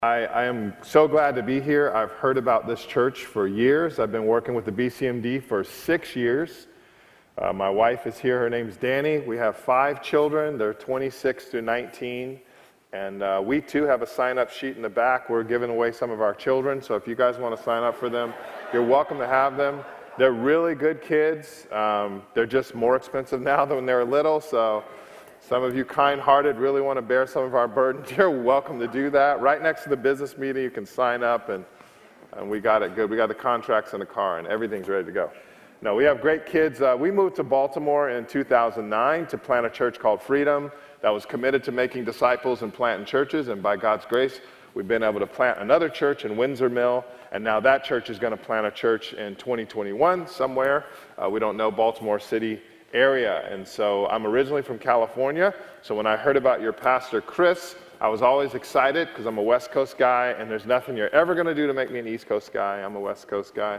I am so glad to be here. I've heard about this church for years. I've been working with the BCMD for 6 years. My wife is here. Her name's Danny. We have 5 children. They're 26 to 19. And we, too, have a sign-up sheet in the back. We're giving away some of our children. So if you guys want to sign up for them, you're welcome to have them. They're really good kids. They're just more expensive now than when they were little. So some of you kind-hearted really want to bear some of our burdens. You're welcome to do that. Right next to the business meeting, you can sign up, and we got it good. We got the contracts in the car, and everything's ready to go. No, we have great kids. We moved to Baltimore in 2009 to plant a church called Freedom that was committed to making disciples and planting churches, and by God's grace, we've been able to plant another church in Windsor Mill, and now that church is going to plant a church in 2021 somewhere. We don't know, Baltimore City area. And so I'm originally from California, so when I heard about your pastor Chris, I was always excited because I'm a West Coast guy, and there's nothing you're ever going to do to make me an East Coast guy. I'm a West Coast guy.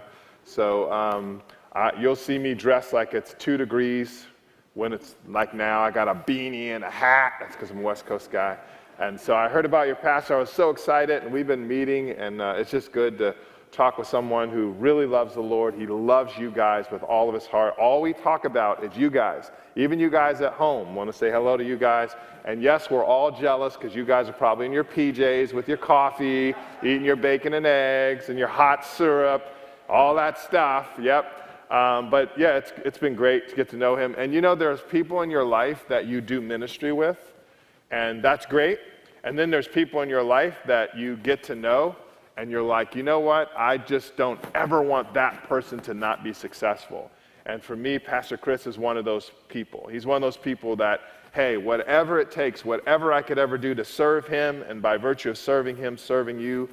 So you'll see me dressed like it's 2 degrees when it's like now. I got a beanie and a hat. That's because I'm a West Coast guy. And so I heard about your pastor. I was so excited, and we've been meeting, and it's just good to talk with someone who really loves the Lord. He loves you guys with all of his heart. All we talk about is you guys. Even you guys at home. Want to say hello to you guys. And yes, we're all jealous because you guys are probably in your PJs with your coffee, eating your bacon and eggs and your hot syrup, all that stuff. Yep. But yeah, it's been great to get to know him. And you know, there's people in your life that you do ministry with, and that's great. And then there's people in your life that you get to know, and you're like, you know what? I just don't ever want that person to not be successful. And for me, Pastor Chris is one of those people. He's one of those people that, hey, whatever it takes, whatever I could ever do to serve him, and by virtue of serving him, serving you,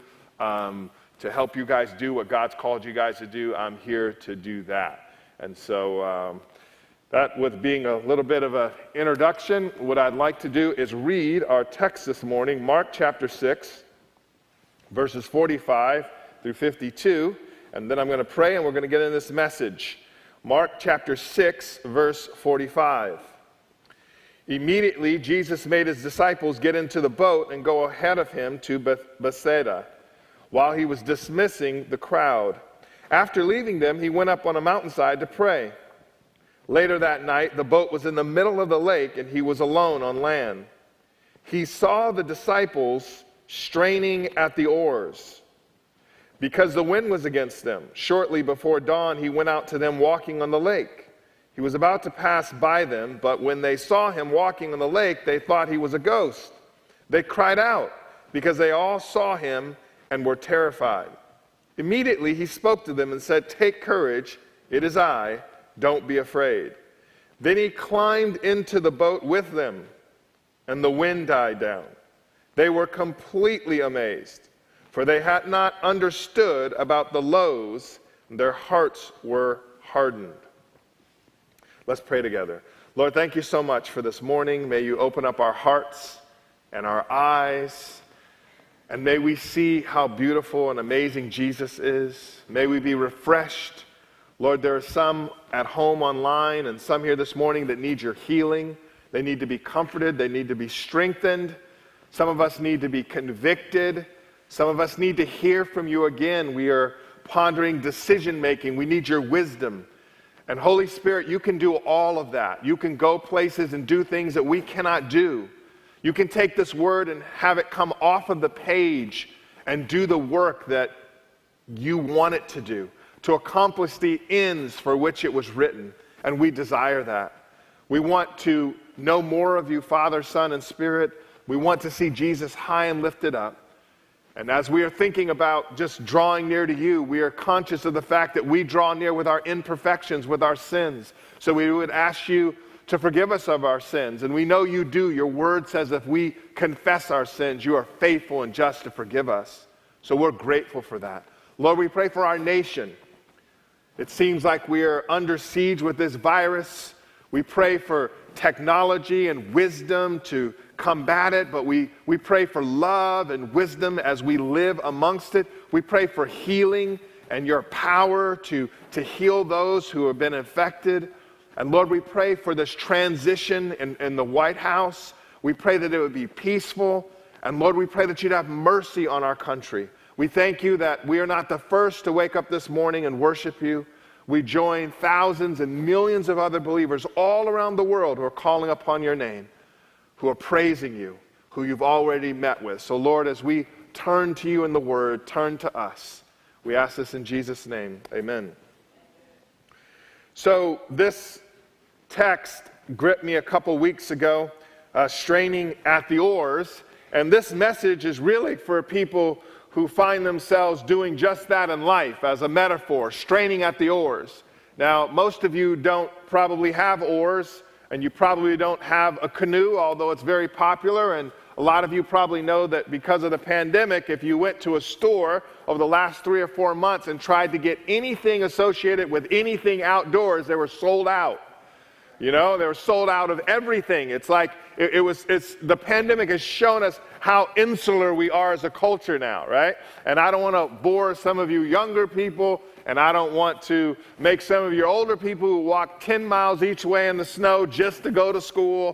to help you guys do what God's called you guys to do, I'm here to do that. And so that with being a little bit of an introduction, what I'd like to do is read our text this morning, Mark chapter 6, verses 45 through 52, and then I'm going to pray and we're going to get into this message. Mark chapter 6, verse 45. Immediately, Jesus made his disciples get into the boat and go ahead of him to Bethsaida, while he was dismissing the crowd. After leaving them, he went up on a mountainside to pray. Later that night, the boat was in the middle of the lake, and he was alone on land. He saw the disciples straining at the oars because the wind was against them. Shortly before dawn, he went out to them walking on the lake. He was about to pass by them, but when they saw him walking on the lake, they thought he was a ghost. They cried out because they all saw him and were terrified. Immediately he spoke to them and said, "Take courage, it is I, don't be afraid." Then he climbed into the boat with them, and the wind died down. They were completely amazed, for they had not understood about the loaves, and their hearts were hardened. Let's pray together. Lord, thank you so much for this morning. May you open up our hearts and our eyes, and may we see how beautiful and amazing Jesus is. May we be refreshed. Lord, there are some at home online and some here this morning that need your healing. They need to be comforted. They need to be strengthened. Some of us need to be convicted. Some of us need to hear from you again. We are pondering decision-making. We need your wisdom. And Holy Spirit, you can do all of that. You can go places and do things that we cannot do. You can take this word and have it come off of the page and do the work that you want it to do, to accomplish the ends for which it was written. And we desire that. We want to know more of you, Father, Son, and Spirit. We want to see Jesus high and lifted up. And as we are thinking about just drawing near to you, we are conscious of the fact that we draw near with our imperfections, with our sins. So we would ask you to forgive us of our sins. And we know you do. Your word says if we confess our sins, you are faithful and just to forgive us. So we're grateful for that. Lord, we pray for our nation. It seems like we are under siege with this virus. We pray for technology and wisdom to combat it, but we pray for love and wisdom as we live amongst it. We pray for healing and your power to heal those who have been infected. And Lord, we pray for this transition in the White House. We pray that it would be peaceful And Lord, we pray that you'd have mercy on our country. We thank you that we are not the first to wake up this morning and worship you. We join thousands and millions of other believers all around the world who are calling upon your name, who are praising you, who you've already met with. So Lord, as we turn to you in the word, turn to us. We ask this in Jesus' name. Amen. So this text gripped me a couple weeks ago, straining at the oars. And this message is really for people who find themselves doing just that in life, as a metaphor, straining at the oars. Now, most of you don't probably have oars, and you probably don't have a canoe, although it's very popular. And a lot of you probably know that because of the pandemic, if you went to a store over the last 3 or 4 months and tried to get anything associated with anything outdoors, they were sold out. You know, they were sold out of everything. It's like the pandemic has shown us how insular we are as a culture now, right? And I don't want to bore some of you younger people, and I don't want to make some of you older people who walk 10 miles each way in the snow just to go to school.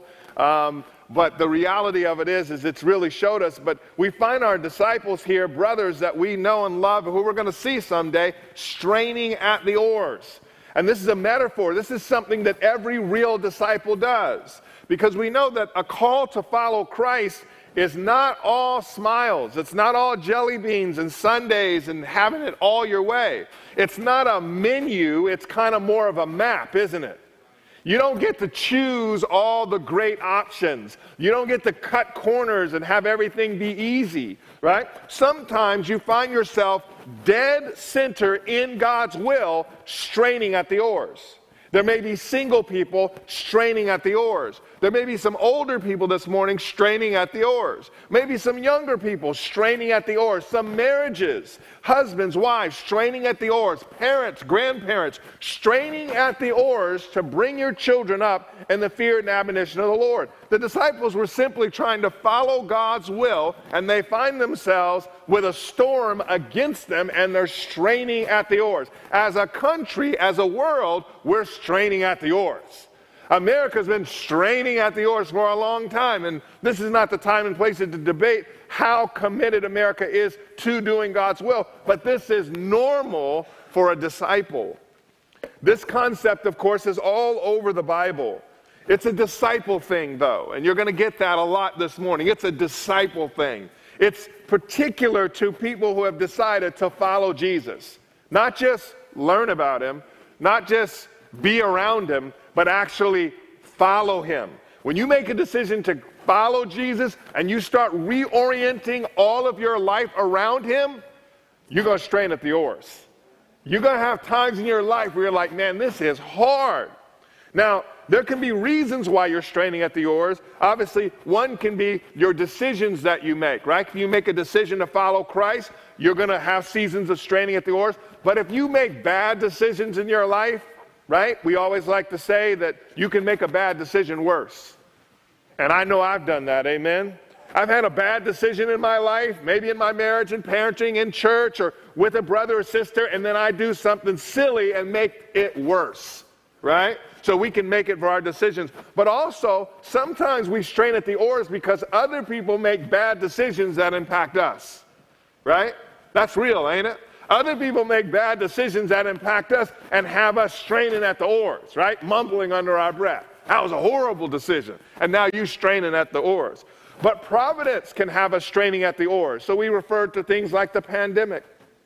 But the reality of it is it's really showed us. But we find our disciples here, brothers that we know and love, who we're going to see someday, straining at the oars. And this is a metaphor. This is something that every real disciple does. Because we know that a call to follow Christ is not all smiles. It's not all jelly beans and sundaes and having it all your way. It's not a menu. It's kind of more of a map, isn't it? You don't get to choose all the great options. You don't get to cut corners and have everything be easy, right? Sometimes you find yourself dead center in God's will, straining at the oars. There may be single people straining at the oars. There may be some older people this morning straining at the oars. Maybe some younger people straining at the oars. Some marriages, husbands, wives, straining at the oars. Parents, grandparents, straining at the oars to bring your children up in the fear and admonition of the Lord. The disciples were simply trying to follow God's will, and they find themselves with a storm against them, and they're straining at the oars. As a country, as a world, we're straining at the oars. America's been straining at the oars for a long time, and this is not the time and place to debate how committed America is to doing God's will, but this is normal for a disciple. This concept, of course, is all over the Bible. It's a disciple thing, though, and you're going to get that a lot this morning. It's a disciple thing. It's particular to people who have decided to follow Jesus. Not just learn about him, not just be around him, but actually follow him. When you make a decision to follow Jesus and you start reorienting all of your life around him, you're going to strain at the oars. You're going to have times in your life where you're like, man, this is hard. Now, there can be reasons why you're straining at the oars. Obviously, one can be your decisions that you make, right? If you make a decision to follow Christ, you're going to have seasons of straining at the oars. But if you make bad decisions in your life, right? We always like to say that you can make a bad decision worse. And I know I've done that, amen? I've had a bad decision in my life, maybe in my marriage and parenting, in church, or with a brother or sister, and then I do something silly and make it worse, right? So we can make it for our decisions. But also, sometimes we strain at the oars because other people make bad decisions that impact us, right? That's real, ain't it? Other people make bad decisions that impact us and have us straining at the oars, right? Mumbling under our breath. That was a horrible decision. And now you're straining at the oars. But providence can have us straining at the oars. So we refer to things like the pandemic.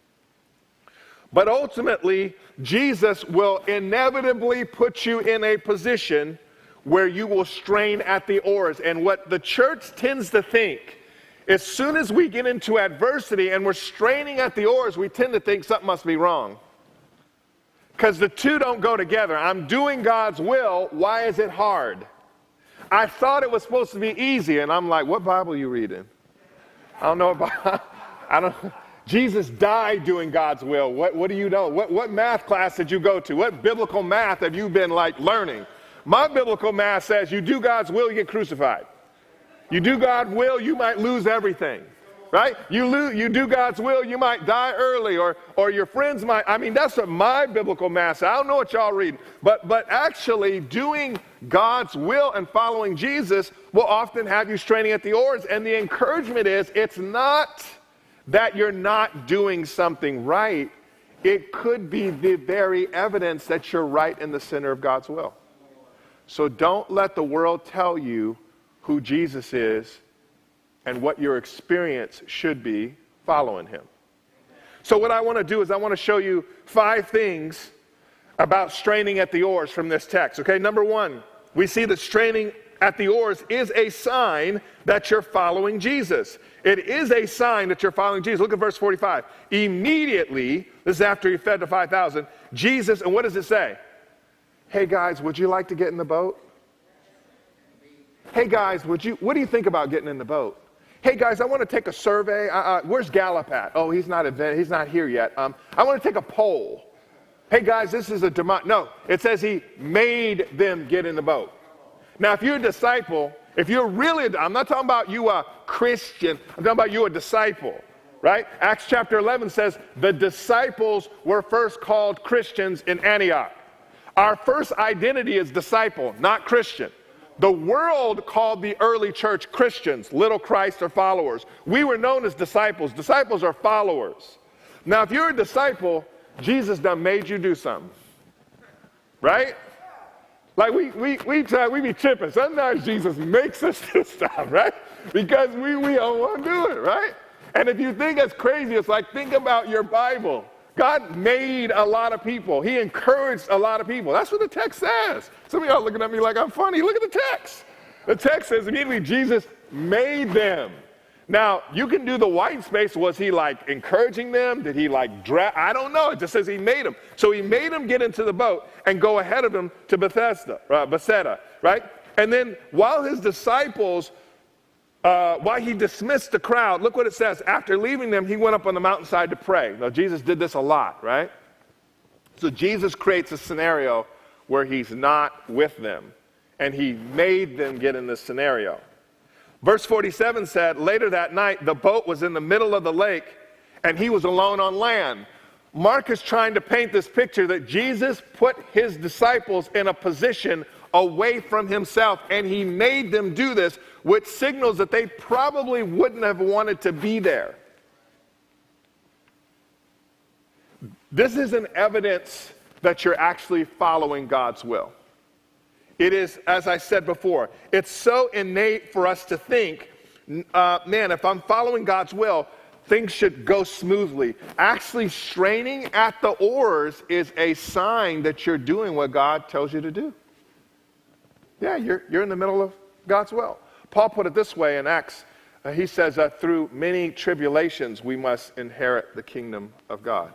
But ultimately, Jesus will inevitably put you in a position where you will strain at the oars. And what the church tends to think, as soon as we get into adversity and we're straining at the oars, we tend to think something must be wrong. Because the two don't go together. I'm doing God's will. Why is it hard? I thought it was supposed to be easy. And I'm like, what Bible are you reading? I don't know about, Jesus died doing God's will. What do you know? What math class did you go to? What biblical math have you been learning? My biblical math says you do God's will, you get crucified. You do God's will, you might lose everything. right? You do God's will, you might die early, or your friends might. I mean, that's what my biblical math says. I don't know what y'all read, but actually doing God's will and following Jesus will often have you straining at the oars. And the encouragement is, it's not that you're not doing something right. It could be the very evidence that you're right in the center of God's will. So don't let the world tell you who Jesus is and what your experience should be following him. So what I want to do is I want to show you 5 things about straining at the oars from this text. Okay, number 1, we see that straining at the oars is a sign that you're following Jesus. It is a sign that you're following Jesus. Look at verse 45. Immediately, this is after he fed the 5,000, Jesus, and what does it say? Hey guys, would you like to get in the boat? Hey guys, what do you think about getting in the boat? Hey guys, I want to take a survey. Where's Gallup at? Oh, he's not here yet. I want to take a poll. Hey guys, this is a demo. No, it says he made them get in the boat. Now, if you're a disciple, if you're really, I'm not talking about you a Christian, I'm talking about you a disciple, right? Acts chapter 11 says the disciples were first called Christians in Antioch. Our first identity is disciple, not Christian. The world called the early church Christians, little Christ or followers. We were known as disciples. Disciples are followers. Now, if you're a disciple, Jesus done made you do something, right? Like we be tripping. Sometimes Jesus makes us do stuff, right? Because we don't want to do it, right? And if you think that's crazy, it's like, think about your Bible. God made a lot of people. He encouraged a lot of people. That's what the text says. Some of y'all looking at me like I'm funny. Look at the text. The text says immediately Jesus made them. Now, you can do the white space. Was he like encouraging them? Did he like drag? I don't know. It just says he made them. So he made them get into the boat and go ahead of him to Bethsaida, right? And then while his disciples, while he dismissed the crowd, look what it says. After leaving them, he went up on the mountainside to pray. Now, Jesus did this a lot, right? So Jesus creates a scenario where he's not with them, and he made them get in this scenario. Verse 47 said, later that night, the boat was in the middle of the lake, and he was alone on land. Mark is trying to paint this picture that Jesus put his disciples in a position away from himself, and he made them do this, which signals that they probably wouldn't have wanted to be there. This is an evidence that you're actually following God's will. It is, as I said before, it's so innate for us to think, man, if I'm following God's will, things should go smoothly. Actually, straining at the oars is a sign that you're doing what God tells you to do. Yeah, you're in the middle of God's will. Paul put it this way in Acts. He says, through many tribulations, we must inherit the kingdom of God.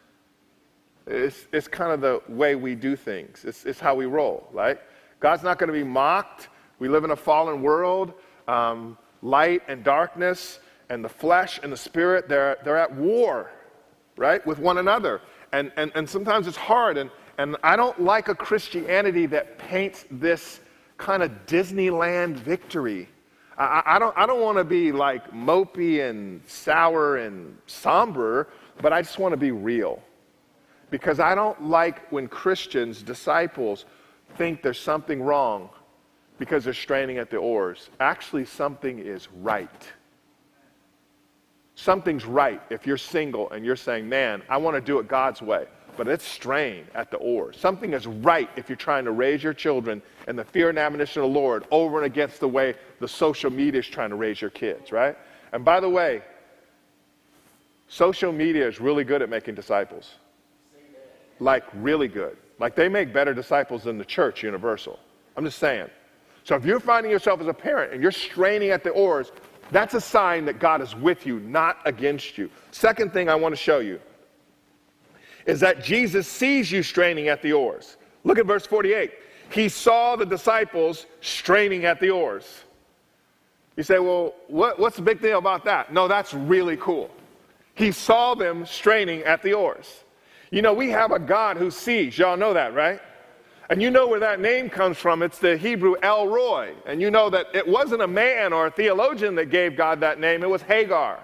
It's kind of the way we do things. It's how we roll, right? God's not going to be mocked. We live in a fallen world. Light and darkness and the flesh and the spirit, they're at war, right, with one another. And sometimes it's hard. And I don't like a Christianity that paints this kind of Disneyland victory. I don't want to be like mopey and sour and somber, but I just want to be real. Because I don't like when Christians, disciples, think there's something wrong because they're straining at the oars. Actually, something is right. Something's right if you're single and you're saying, man, I want to do it God's way, but it's strain at the oars. Something is right if you're trying to raise your children in the fear and admonition of the Lord over and against the way the social media is trying to raise your kids, right? And by the way, social media is really good at making disciples. Like, really good. Like, they make better disciples than the church universal. I'm just saying. So if you're finding yourself as a parent and you're straining at the oars, that's a sign that God is with you, not against you. Second thing I want to show you is that Jesus sees you straining at the oars. Look at verse 48. He saw the disciples straining at the oars. You say, well, what's the big deal about that? No, that's really cool. He saw them straining at the oars. You know, we have a God who sees. Y'all know that, right? And you know where that name comes from. It's the Hebrew El Roi. And you know that it wasn't a man or a theologian that gave God that name. It was Hagar.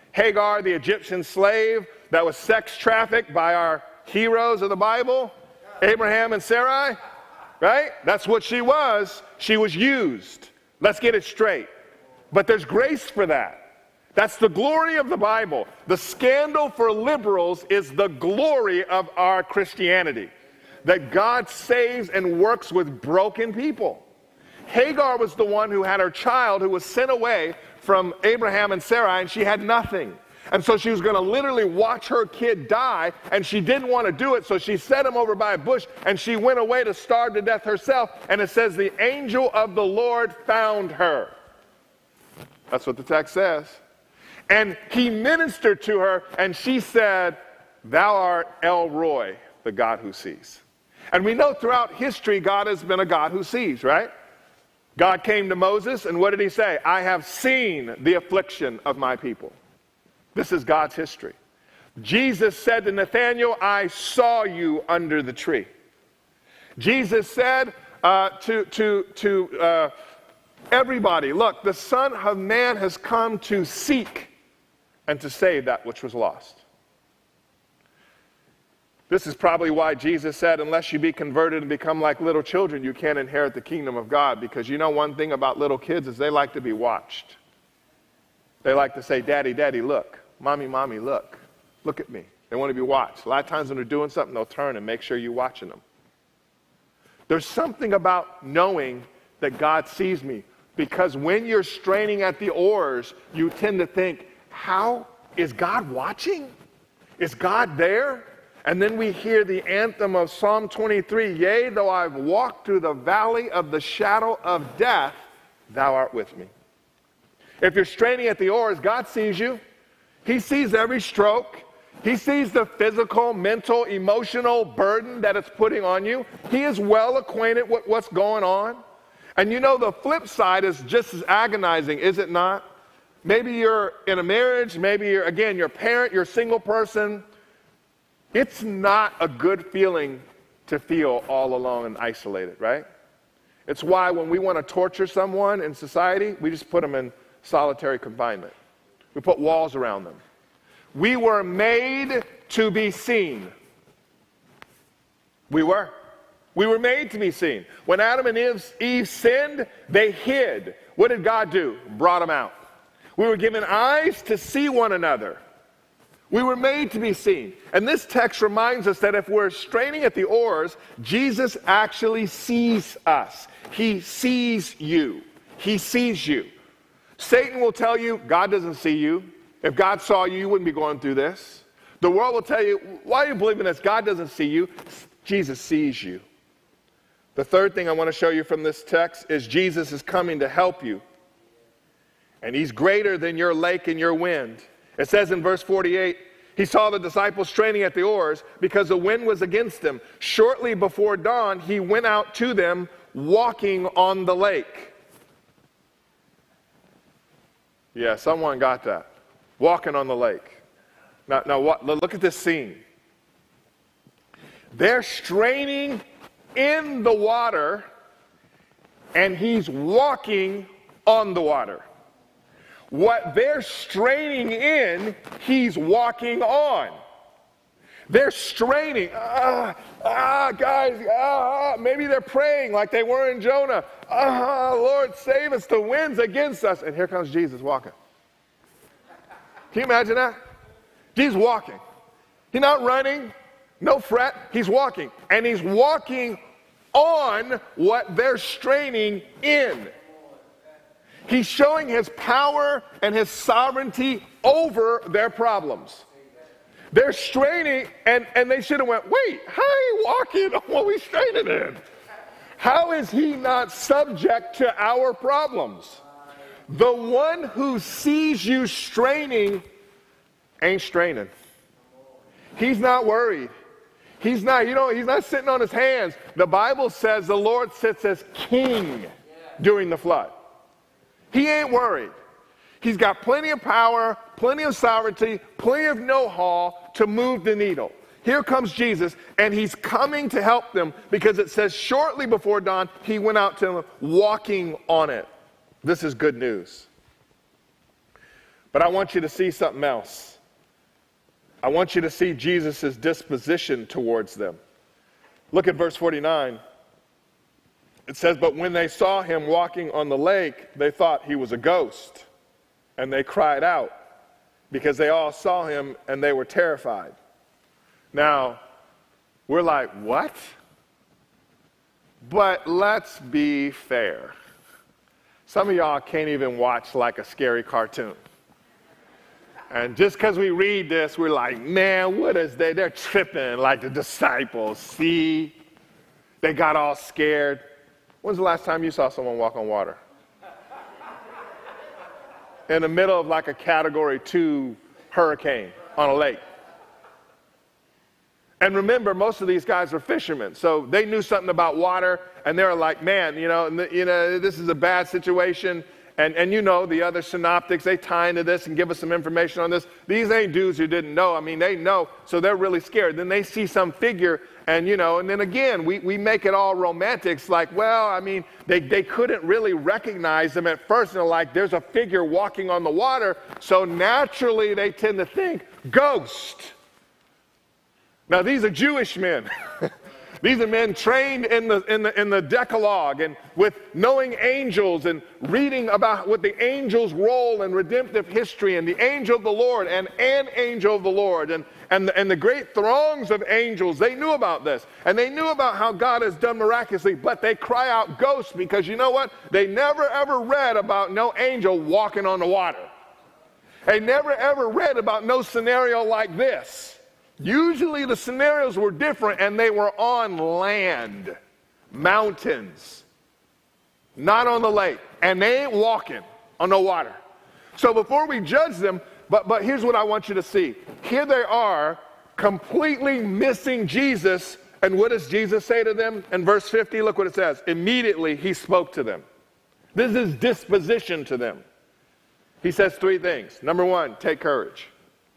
Hagar, the Egyptian slave that was sex trafficked by our heroes of the Bible, Abraham and Sarai, right? That's what she was. She was used. Let's get it straight. But there's grace for that. That's the glory of the Bible. The scandal for liberals is the glory of our Christianity. That God saves and works with broken people. Hagar was the one who had her child who was sent away from Abraham and Sarai, and she had nothing. And so she was going to literally watch her kid die, and she didn't want to do it, so she set him over by a bush, and she went away to starve to death herself. And it says the angel of the Lord found her. That's what the text says. And he ministered to her, and she said, "Thou art El Roi, the God who sees." And we know throughout history, God has been a God who sees, right? God came to Moses, and what did he say? "I have seen the affliction of my people." This is God's history. Jesus said to Nathanael, "I saw you under the tree." Jesus said to everybody, "Look, the Son of Man has come to seek and to save that which was lost." This is probably why Jesus said, unless you be converted and become like little children, you can't inherit the kingdom of God. Because you know one thing about little kids is they like to be watched. They like to say, "Daddy, Daddy, look. Mommy, Mommy, look. Look at me." They want to be watched. A lot of times when they're doing something, they'll turn and make sure you're watching them. There's something about knowing that God sees me. Because when you're straining at the oars, you tend to think, how is God watching? Is God there? And then we hear the anthem of Psalm 23, "Yea, though I've walked through the valley of the shadow of death, thou art with me." If you're straining at the oars, God sees you. He sees every stroke. He sees the physical, mental, emotional burden that it's putting on you. He is well acquainted with what's going on. And you know the flip side is just as agonizing, is it not? Maybe you're in a marriage, maybe you're a parent, you're a single person. It's not a good feeling to feel all alone and isolated, right? It's why when we want to torture someone in society, we just put them in solitary confinement. We put walls around them. We were made to be seen. We were. We were made to be seen. When Adam and Eve sinned, they hid. What did God do? Brought them out. We were given eyes to see one another. We were made to be seen. And this text reminds us that if we're straining at the oars, Jesus actually sees us. He sees you. He sees you. Satan will tell you, God doesn't see you. If God saw you, you wouldn't be going through this. The world will tell you, why are you believing this? God doesn't see you. Jesus sees you. The third thing I want to show you from this text is Jesus is coming to help you. And he's greater than your lake and your wind. It says in verse 48, he saw the disciples straining at the oars because the wind was against them. Shortly before dawn, he went out to them walking on the lake. Yeah, someone got that. Walking on the lake. Now look at this scene. They're straining in the water, and he's walking on the water. What they're straining in, he's walking on. They're straining. Guys, maybe they're praying like they were in Jonah. Lord, save us, the wind's against us. And here comes Jesus walking. Can you imagine that? Jesus walking. He's not running, no fret, he's walking. And he's walking on what they're straining in. He's showing his power and his sovereignty over their problems. They're straining, and they should have went, wait, how are you walking on what we straining in? How is he not subject to our problems? The one who sees you straining ain't straining. He's not worried. He's not sitting on his hands. The Bible says the Lord sits as king during the flood. He ain't worried. He's got plenty of power, plenty of sovereignty, plenty of know-how to move the needle. Here comes Jesus, and he's coming to help them because it says shortly before dawn, he went out to them walking on it. This is good news. But I want you to see something else. I want you to see Jesus' disposition towards them. Look at verse 49. It says, but when they saw him walking on the lake, they thought he was a ghost. And they cried out because they all saw him and they were terrified. Now, we're like, what? But let's be fair. Some of y'all can't even watch like a scary cartoon. And just because we read this, we're like, man, what is they? They're tripping like the disciples. See? They got all scared. When's the last time you saw someone walk on water? In the middle of like a Category 2 hurricane on a lake. And remember, most of these guys are fishermen, so they knew something about water, and they were like, man, this is a bad situation. And the other synoptics, they tie into this and give us some information on this. These ain't dudes who didn't know. I mean, they know, so they're really scared. Then they see some figure, and then again, we make it all romantic. It's like, well, I mean, they couldn't really recognize them at first. And they're like, there's a figure walking on the water, so naturally they tend to think, ghost. Now, these are Jewish men. These are men trained in the Decalogue and with knowing angels and reading about what the angels' role in redemptive history and the angel of the Lord and an angel of the Lord and the great throngs of angels. They knew about this. And they knew about how God has done miraculously, but they cry out ghosts because you know what? They never ever read about no angel walking on the water. They never ever read about no scenario like this. Usually the scenarios were different and they were on land, mountains, not on the lake. And they ain't walking on no water. So before we judge them, but here's what I want you to see. Here they are completely missing Jesus. And what does Jesus say to them? In verse 50, look what it says. Immediately he spoke to them. This is disposition to them. He says three things. Number one, take courage.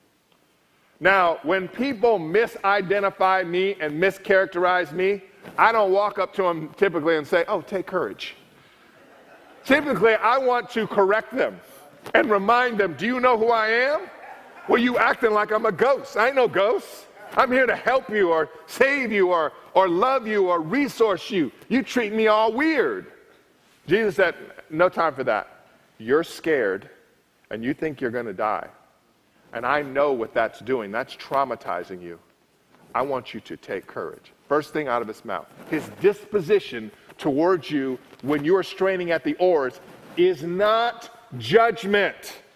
Now, when people misidentify me and mischaracterize me, I don't walk up to them typically and say, oh, take courage. Typically, I want to correct them and remind them, do you know who I am? Well, you acting like I'm a ghost. I ain't no ghost. I'm here to help you or save you or love you or resource you. You treat me all weird. Jesus said, no time for that. You're scared and you think you're going to die. And I know what that's doing. That's traumatizing you. I want you to take courage. First thing out of his mouth. His disposition towards you when you're straining at the oars is not judgment.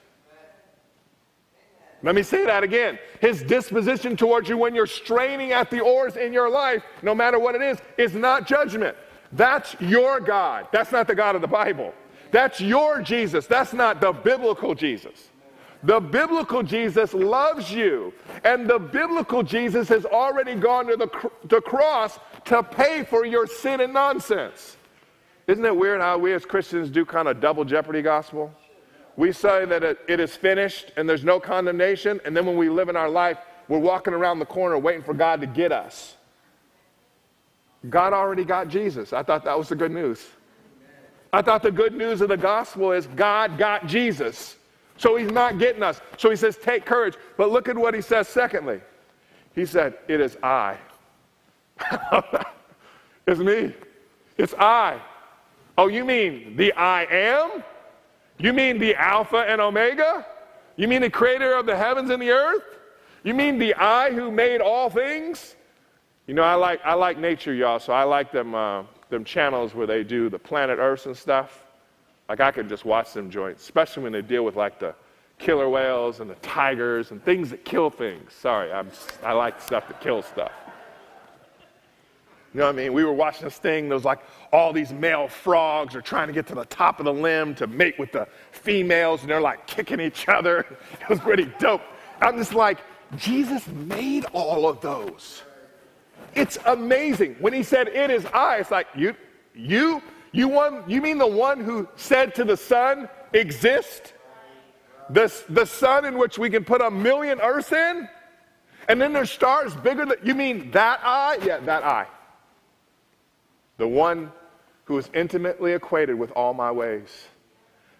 Let me say that again. His disposition towards you when you're straining at the oars in your life, no matter what it is not judgment. That's your God. That's not the God of the Bible. That's your Jesus. That's not the biblical Jesus. The biblical Jesus loves you, and the biblical Jesus has already gone to the cross to pay for your sin and nonsense. Isn't it weird how we as Christians do kind of double jeopardy gospel? We say that it is finished and there's no condemnation, and then when we live in our life, we're walking around the corner waiting for God to get us. God already got Jesus. I thought that was the good news. I thought the good news of the gospel is God got Jesus. So he's not getting us. So he says, take courage. But look at what he says secondly. He said, it is I. It's me. It's I. Oh, you mean the I am? You mean the Alpha and Omega? You mean the creator of the heavens and the earth? You mean the I who made all things? I like nature, y'all, so I like them channels where they do the planet Earth and stuff. Like I can just watch them joints, especially when they deal with like the killer whales and the tigers and things that kill things. Sorry, I like stuff that kills stuff. You know what I mean? We were watching this thing, there was like all these male frogs are trying to get to the top of the limb to mate with the females, and they're like kicking each other. It was pretty dope. I'm just like, Jesus made all of those. It's amazing. When he said, it is I, it's like, you mean the one who said to the sun, exist? The sun in which we can put 1 million Earths in? And then there's stars bigger than, you mean that I? Yeah, that I. The one who is intimately acquainted with all my ways.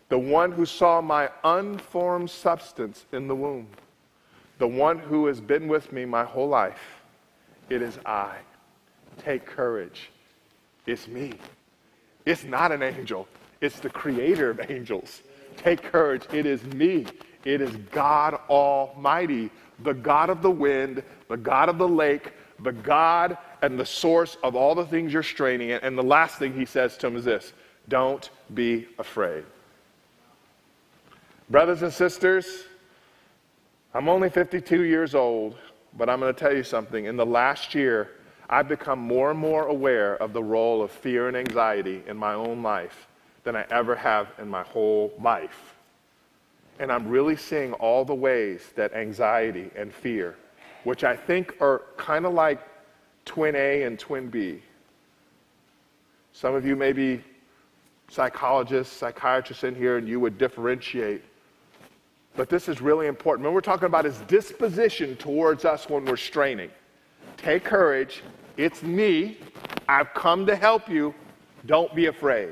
The one who saw my unformed substance in the womb. The one who has been with me my whole life. It is I. Take courage. It's me. It's not an angel. It's the creator of angels. Take courage. It is me. It is God Almighty, the God of the wind, the God of the lake, the God and the source of all the things you're straining at. And the last thing he says to him is this: don't be afraid. Brothers and sisters, I'm only 52 years old, but I'm going to tell you something. In the last year, I've become more and more aware of the role of fear and anxiety in my own life than I ever have in my whole life. And I'm really seeing all the ways that anxiety and fear, which I think are kind of like twin A and twin B. Some of you may be psychologists, psychiatrists in here, and you would differentiate. But this is really important. When we're talking about his disposition towards us when we're straining. Take courage. It's me. I've come to help you. Don't be afraid.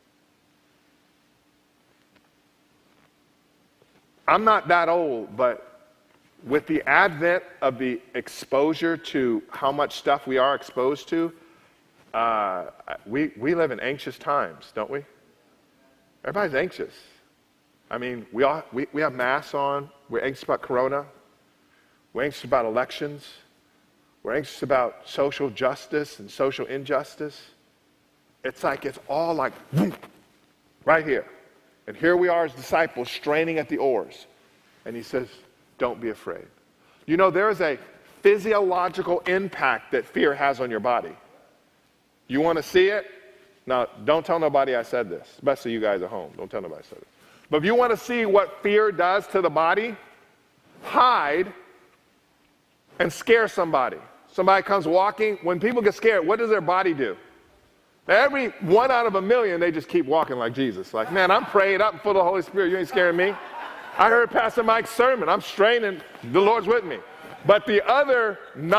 I'm not that old, but with the advent of the exposure to how much stuff we are exposed to, we live in anxious times, don't we? Everybody's anxious. I mean, we have masks on. We're anxious about corona. We're anxious about elections. We're anxious about social justice and social injustice. It's like it's all like right here. And here we are as disciples straining at the oars. And he says, don't be afraid. You know, there is a physiological impact that fear has on your body. You want to see it? Now, don't tell nobody I said this, especially you guys at home. Don't tell nobody I said it. But if you want to see what fear does to the body, hide and scare somebody. Somebody comes walking. When people get scared, what does their body do? Every 1 out of a million, they just keep walking like Jesus. Like, man, I'm prayed up and full of the Holy Spirit. You ain't scaring me. I heard Pastor Mike's sermon. I'm straining. The Lord's with me. But the other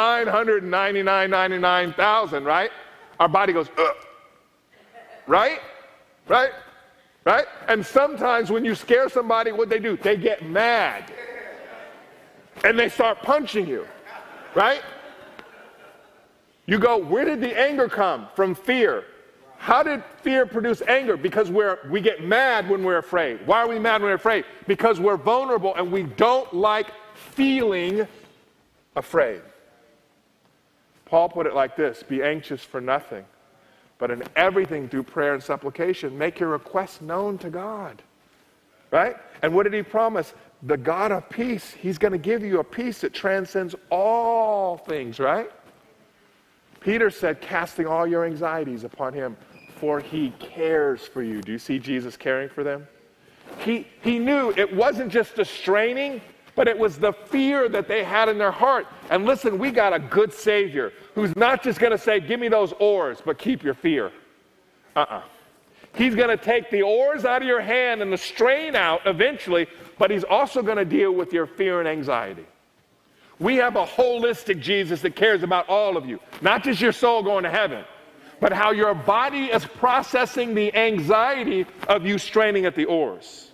999,000, right? Our body goes, ugh. Right? Right? Right? And sometimes when you scare somebody, what they do? They get mad. And they start punching you. Right? You go, where did the anger come? From fear. How did fear produce anger? Because we get mad when we're afraid. Why are we mad when we're afraid? Because we're vulnerable and we don't like feeling afraid. Paul put it like this: be anxious for nothing, but in everything through prayer and supplication, make your requests known to God. Right? And what did he promise? The God of peace, he's going to give you a peace that transcends all things, right? Peter said, casting all your anxieties upon him, for he cares for you. Do you see Jesus caring for them? He knew it wasn't just the straining, but it was the fear that they had in their heart. And listen, we got a good Savior who's not just going to say, give me those oars, but keep your fear. He's going to take the oars out of your hand and the strain out eventually, but he's also going to deal with your fear and anxiety. We have a holistic Jesus that cares about all of you, not just your soul going to heaven, but how your body is processing the anxiety of you straining at the oars.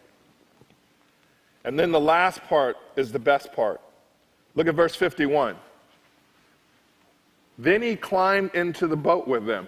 And then the last part is the best part. Look at verse 51. Then he climbed into the boat with them.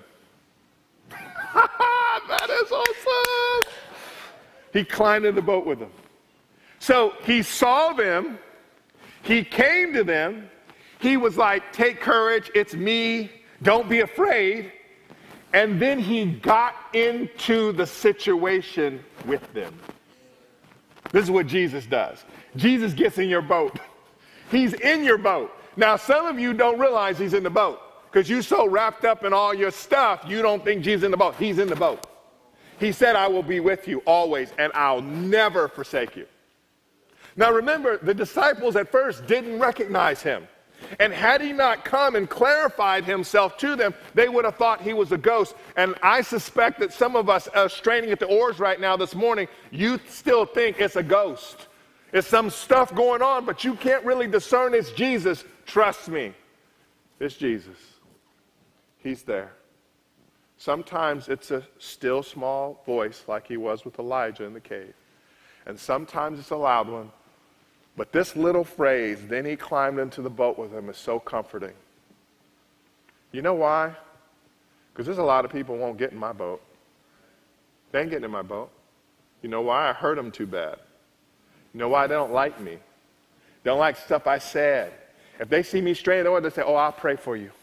That is awesome. He climbed in the boat with them. So he saw them. He came to them. He was like, take courage, it's me, don't be afraid. And then he got into the situation with them. This is what Jesus does. Jesus gets in your boat. He's in your boat. Now, some of you don't realize he's in the boat because you're so wrapped up in all your stuff, you don't think Jesus is in the boat. He's in the boat. He said, I will be with you always, and I'll never forsake you. Now remember, the disciples at first didn't recognize him. And had he not come and clarified himself to them, they would have thought he was a ghost. And I suspect that some of us are straining at the oars right now this morning. You still think it's a ghost. It's some stuff going on, but you can't really discern it's Jesus. Trust me, it's Jesus. He's there. Sometimes it's a still small voice like he was with Elijah in the cave. And sometimes it's a loud one. But this little phrase, then he climbed into the boat with him, is so comforting. You know why? Because there's a lot of people who won't get in my boat. They ain't getting in my boat. You know why? I hurt them too bad. You know why? They don't like me. They don't like stuff I said. If they see me straight, they say, oh, I'll pray for you.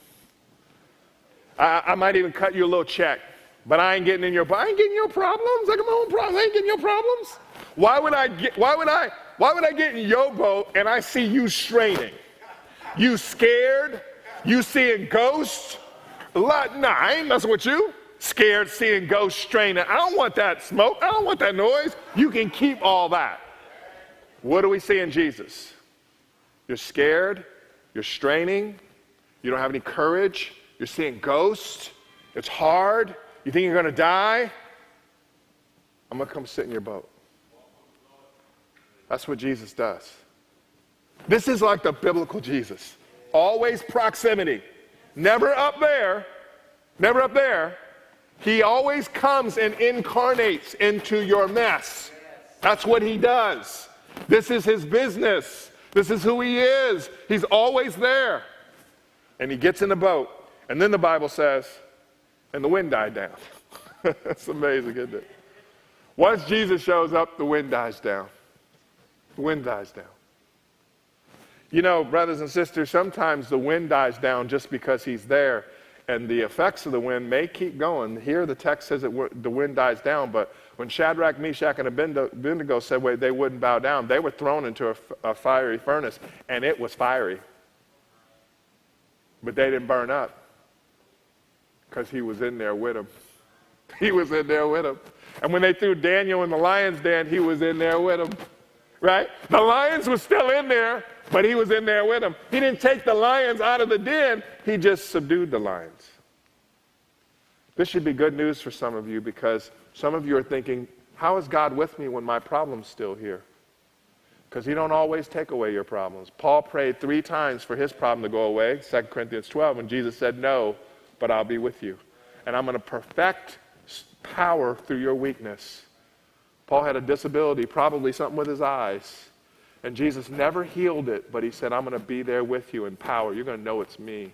I might even cut you a little check, but I ain't getting in your I ain't getting your problems. I got my own problems. I ain't getting your problems. Why would I get in your boat and I see you straining? You scared? You seeing ghosts? Nah, I ain't messing with you. Scared, seeing ghosts, straining. I don't want that smoke. I don't want that noise. You can keep all that. What do we see in Jesus? You're scared. You're straining. You don't have any courage. You're seeing ghosts. It's hard. You think you're going to die? I'm going to come sit in your boat. That's what Jesus does. This is like the biblical Jesus. Always proximity. Never up there. Never up there. He always comes and incarnates into your mess. That's what he does. This is his business. This is who he is. He's always there. And he gets in the boat. And then the Bible says, and the wind died down. That's amazing, isn't it? Once Jesus shows up, the wind dies down. The wind dies down. You know, brothers and sisters, sometimes the wind dies down just because he's there, and the effects of the wind may keep going. Here the text says that the wind dies down, but when Shadrach, Meshach, and Abednego said they wouldn't bow down, they were thrown into a fiery furnace, and it was fiery. But they didn't burn up because he was in there with them. He was in there with them. And when they threw Daniel in the lion's den, he was in there with them. Right? The lions were still in there, but he was in there with them. He didn't take the lions out of the den. He just subdued the lions. This should be good news for some of you, because some of you are thinking, how is God with me when my problem's still here? Because he don't always take away your problems. Paul prayed 3 times for his problem to go away, 2 Corinthians 12, when Jesus said, no, but I'll be with you. And I'm going to perfect power through your weakness. Paul had a disability, probably something with his eyes. And Jesus never healed it, but he said, I'm going to be there with you in power. You're going to know it's me.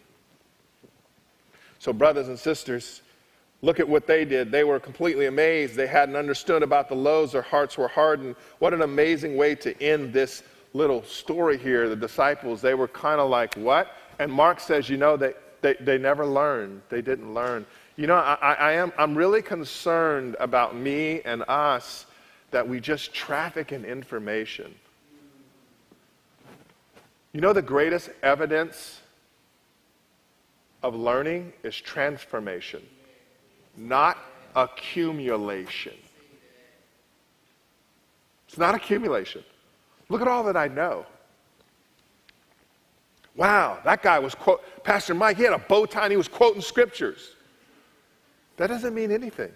So brothers and sisters, look at what they did. They were completely amazed. They hadn't understood about the loaves. Their hearts were hardened. What an amazing way to end this little story here. The disciples, they were kind of like, what? And Mark says, you know, they never learned. They didn't learn. You know, I'm really concerned about me and us that we just traffic in information. You know, the greatest evidence of learning is transformation, not accumulation. It's not accumulation. Look at all that I know. Wow, that guy was Pastor Mike, he had a bow tie and he was quoting scriptures. That doesn't mean anything.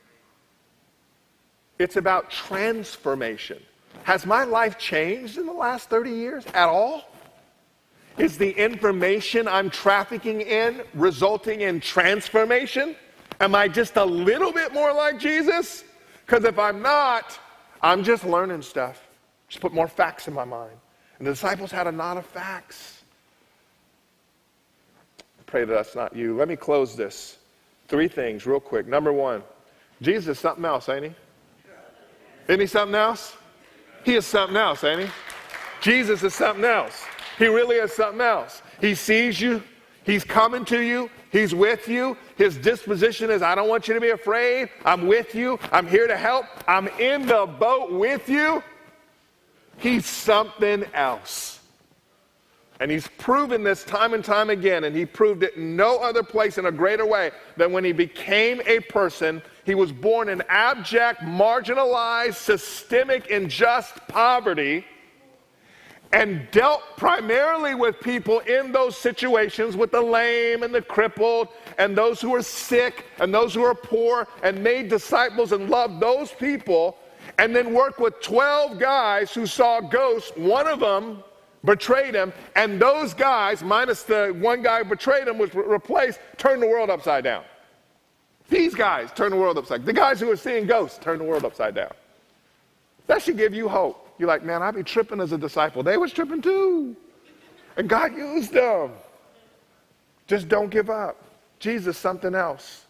It's about transformation. Has my life changed in the last 30 years at all? Is the information I'm trafficking in resulting in transformation? Am I just a little bit more like Jesus? Because if I'm not, I'm just learning stuff. Just put more facts in my mind. And the disciples had a lot of facts. I pray that that's not you. Let me close this. 3 things real quick. Number 1, Jesus is something else, ain't he? Isn't he something else? He is something else, ain't he? Jesus is something else. He really is something else. He sees you. He's coming to you. He's with you. His disposition is, I don't want you to be afraid. I'm with you. I'm here to help. I'm in the boat with you. He's something else. And he's proven this time and time again, and he proved it in no other place in a greater way than when he became a person. He was born in abject, marginalized, systemic, unjust poverty, and dealt primarily with people in those situations, with the lame and the crippled and those who are sick and those who are poor, and made disciples and loved those people, and then worked with 12 guys who saw ghosts. One of them betrayed him, and those guys, minus the one guy who betrayed him, was replaced, turned the world upside down. These guys turn the world upside down. The guys who are seeing ghosts turn the world upside down. That should give you hope. You're like, man, I be tripping as a disciple. They was tripping too. And God used them. Just don't give up. Jesus, something else.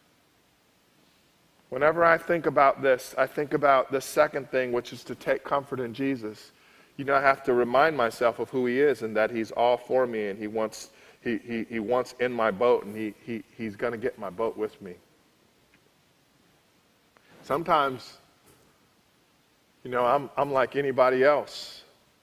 Whenever I think about this, I think about the second thing, which is to take comfort in Jesus. You know, I have to remind myself of who he is and that he's all for me, and he wants in my boat, and he's going to get my boat with me. Sometimes, you know, I'm like anybody else.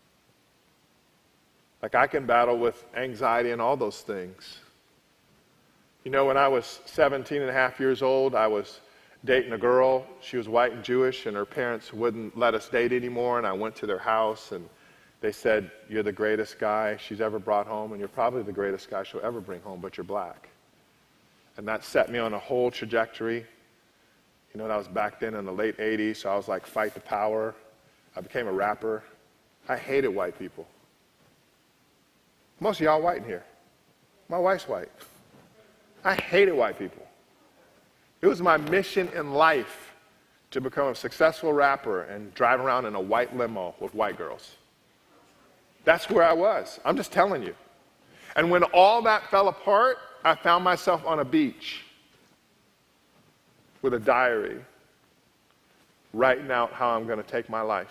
Like, I can battle with anxiety and all those things. You know, when I was 17 and a half years old, I was dating a girl. She was white and Jewish, and her parents wouldn't let us date anymore, and I went to their house, and they said, you're the greatest guy she's ever brought home, and you're probably the greatest guy she'll ever bring home, but you're black. And that set me on a whole trajectory. You know, that was back then in the late 80s, so I was like, fight the power. I became a rapper. I hated white people. Most of y'all white in here. My wife's white. I hated white people. It was my mission in life to become a successful rapper and drive around in a white limo with white girls. That's where I was. I'm just telling you. And when all that fell apart, I found myself on a beach with a diary, writing out how I'm going to take my life.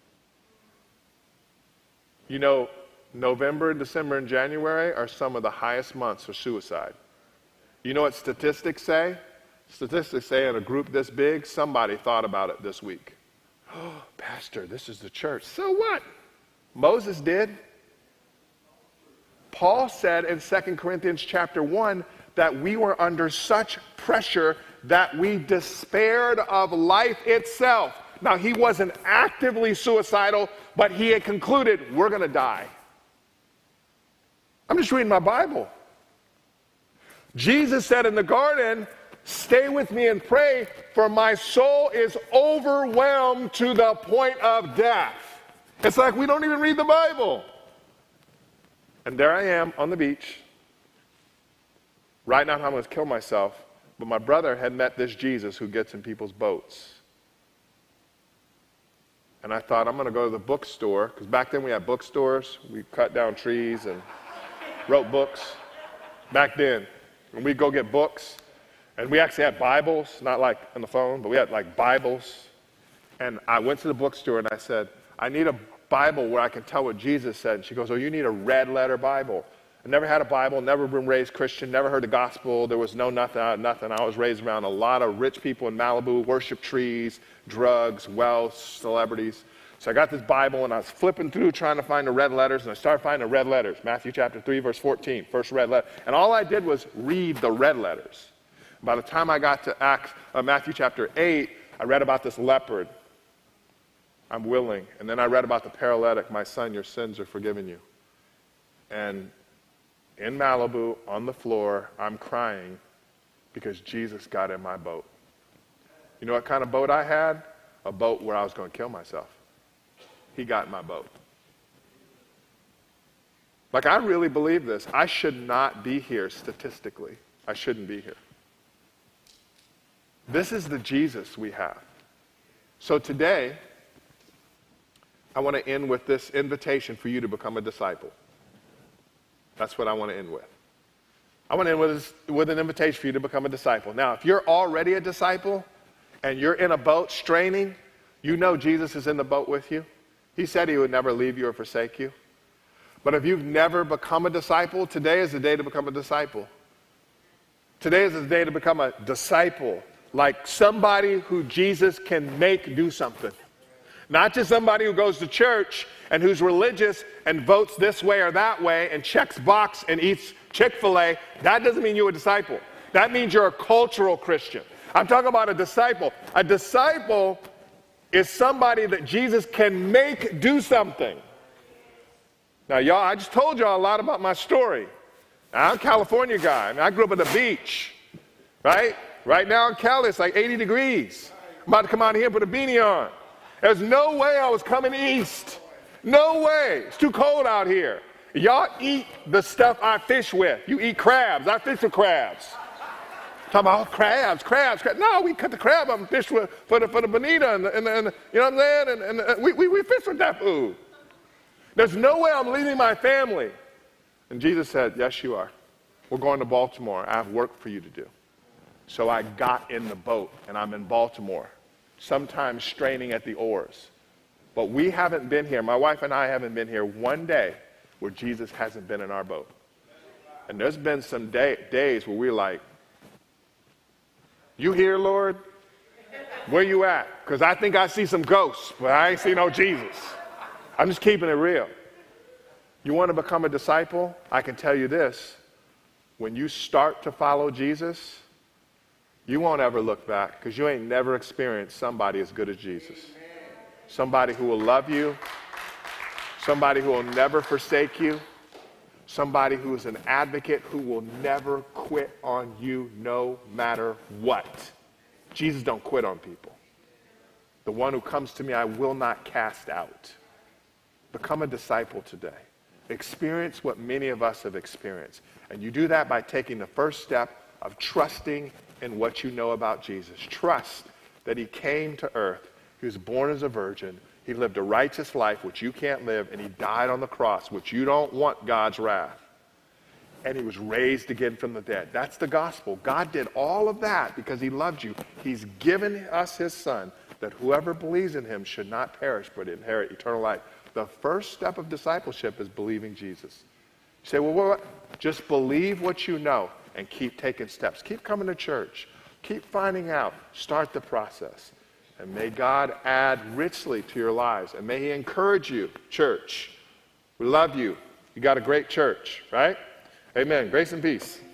You know, November, December, and January are some of the highest months for suicide. You know what statistics say? Statistics say in a group this big, somebody thought about it this week. Oh, Pastor, this is the church. So what? Moses did. Paul said in 2 Corinthians chapter 1 that we were under such pressure that we despaired of life itself. Now, he wasn't actively suicidal, but he had concluded, we're going to die. I'm just reading my Bible. Jesus said in the garden, stay with me and pray, for my soul is overwhelmed to the point of death. It's like we don't even read the Bible. And there I am on the beach, writing out how I'm going to kill myself. But my brother had met this Jesus who gets in people's boats. And I thought, I'm going to go to the bookstore, because back then we had bookstores. We cut down trees and wrote books back then. And we'd go get books. And we actually had Bibles, not like on the phone, but we had like Bibles. And I went to the bookstore and I said, I need a Bible where I can tell what Jesus said. And she goes, oh, you need a red letter Bible. I never had a Bible, never been raised Christian, never heard the gospel. There was nothing. I was raised around a lot of rich people in Malibu, worship trees, drugs, wealth, celebrities. So I got this Bible and I was flipping through trying to find the red letters, and I started finding the red letters. Matthew chapter 3, verse 14, first red letter. And all I did was read the red letters. By the time I got to Matthew chapter 8, I read about this leopard. I'm willing. And then I read about the paralytic. My son, your sins are forgiven you. And in Malibu, on the floor, I'm crying because Jesus got in my boat. You know what kind of boat I had? A boat where I was going to kill myself. He got in my boat. Like, I really believe this. I should not be here statistically. I shouldn't be here. This is the Jesus we have. So today, I want to end with this invitation for you to become a disciple. That's what I want to end with. I want to end with an invitation for you to become a disciple. Now, if you're already a disciple and you're in a boat straining, you know Jesus is in the boat with you. He said he would never leave you or forsake you. But if you've never become a disciple, today is the day to become a disciple. Today is the day to become a disciple, like somebody who Jesus can make do something. Not just somebody who goes to church and who's religious and votes this way or that way and checks box and eats Chick-fil-A. That doesn't mean you're a disciple. That means you're a cultural Christian. I'm talking about a disciple. A disciple is somebody that Jesus can make do something. Now, y'all, I just told y'all a lot about my story. Now, I'm a California guy. I grew up at the beach, right? Right now in Cali, it's like 80 degrees. I'm about to come out here and put a beanie on. There's no way I was coming east. No way. It's too cold out here. Y'all eat the stuff I fish with. You eat crabs. I fish with crabs. Talking about crabs. No, we cut the crab up and fish for the bonita, and you know what I'm saying? And we fish with that food. There's no way I'm leaving my family. And Jesus said, yes, you are. We're going to Baltimore. I have work for you to do. So I got in the boat, and I'm in Baltimore, sometimes straining at the oars. But we haven't been here, my wife and I haven't been here one day where Jesus hasn't been in our boat. And there's been some days where we're like, you here, Lord? Where you at? Because I think I see some ghosts, but I ain't see no Jesus. I'm just keeping it real. You want to become a disciple? I can tell you this. When you start to follow Jesus, you won't ever look back because you ain't never experienced somebody as good as Jesus. Somebody who will love you, somebody who will never forsake you, somebody who is an advocate who will never quit on you no matter what. Jesus don't quit on people. The one who comes to me, I will not cast out. Become a disciple today. Experience what many of us have experienced. And you do that by taking the first step of trusting in what you know about Jesus. Trust that he came to earth. He was born as a virgin. He lived a righteous life, which you can't live, and he died on the cross, which you don't want God's wrath. And he was raised again from the dead. That's the gospel. God did all of that because he loved you. He's given us his son, that whoever believes in him should not perish, but inherit eternal life. The first step of discipleship is believing Jesus. You say, well, what? Just believe what you know and keep taking steps. Keep coming to church. Keep finding out. Start the process. And may God add richly to your lives. And may he encourage you, church. We love you. You got a great church, right? Amen. Grace and peace.